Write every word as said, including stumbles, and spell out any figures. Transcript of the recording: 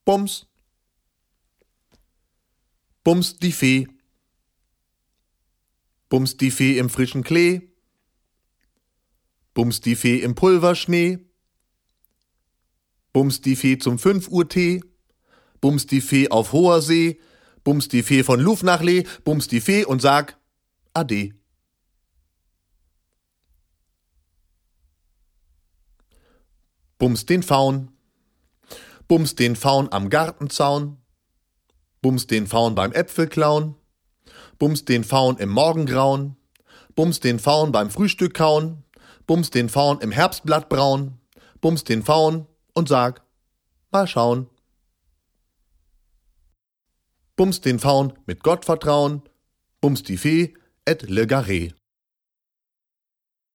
Bums. Bums die Fee. Bums die Fee im frischen Klee. Bums die Fee im Pulverschnee. Bums die Fee zum fünf Uhr Tee. Bums die Fee auf hoher See. Bums die Fee von Luf nach Lee. Bums die Fee und sag Ade. Bums den Faun. Bums den Faun am Gartenzaun. Bums den Faun beim Äpfelklauen. Bums den Faun im Morgengrauen. Bums den Faun beim Frühstück kauen. Bums den Faun im Herbstblattbraun. Bums den Faun und sag, mal schauen. Bums den Faun mit Gottvertrauen. Bums die Fee et le Garé.